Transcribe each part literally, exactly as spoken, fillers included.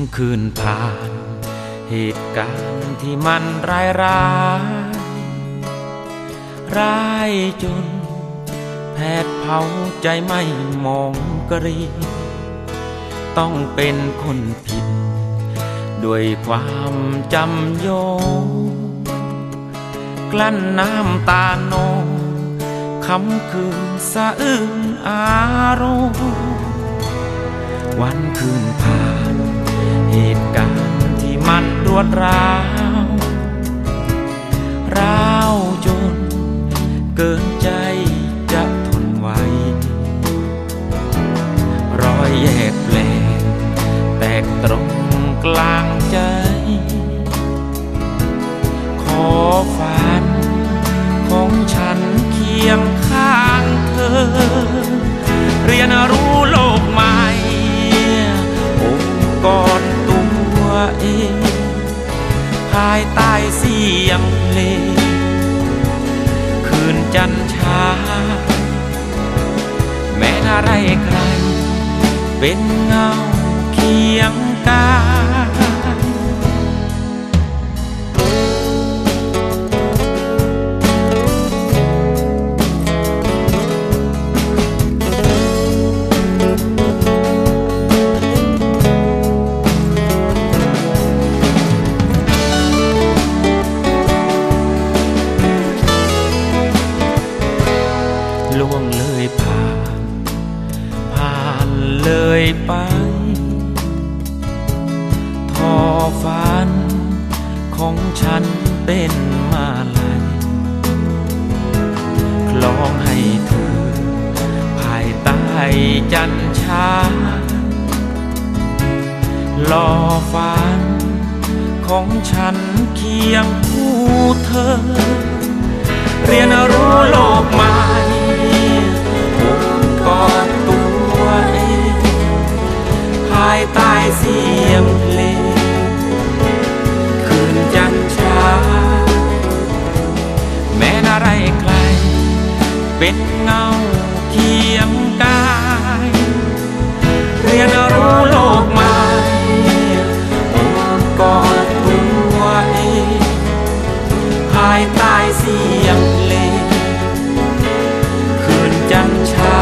ำคืนผ่านเหตุการณ์ที่มันร้ายร้ายร้ายจนแผดเผาใจไม่มองกรีต้องเป็นคนผิดด้วยความจำโยงกลั้นน้ำตาโนคำคืนสะอื้นอารมณ์วันคืนผ่านเหตุการณ์ที่มันรวดร้าวร้าวจนเกินใจจะทนไหวรอยแยกแปลกแตกตรงกลางใจขอฝันของฉันเคียงข้างเธอเรียนรู้โลกใหม่องค์กรตัวเองภายใต้เสียงเพลงคืนจันทราแม้อะไรใครเป็นเงาเคียงกายล่วงเลยผ่านผ่านเลยไปทอฝันของฉันเป็นมาลัยคล้องให้เธอภายใต้จันทรารอฝันของฉันเคียงคู่เธอเรียนรู้โลกใหม่องค์กรตัวเองภายใต้เสียงเพลงคืนจันทราแม้อะไรไกลเป็นเงาเคียงกายเรียนรู้โลกใหม่องค์กรตัวเองภายใต้เสียงเพลงคืนจันทรา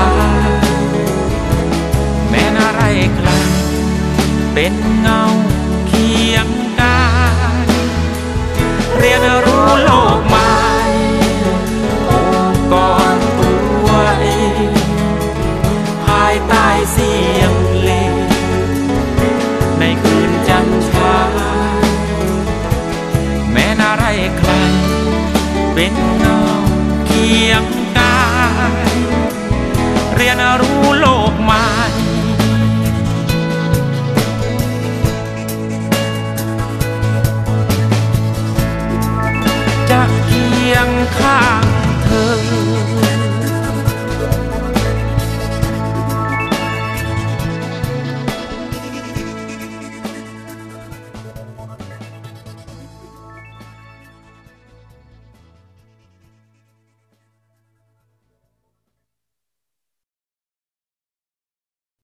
แม้อะไรไกลเป็นเงาเคียงกายเรียนรู้โลกใหม่องค์กรตัวเองภายใต้เสียงเพลงในคืนจันทราแม้อะไรไกลเป็นเงาเคียงกายเรียนรู้โลก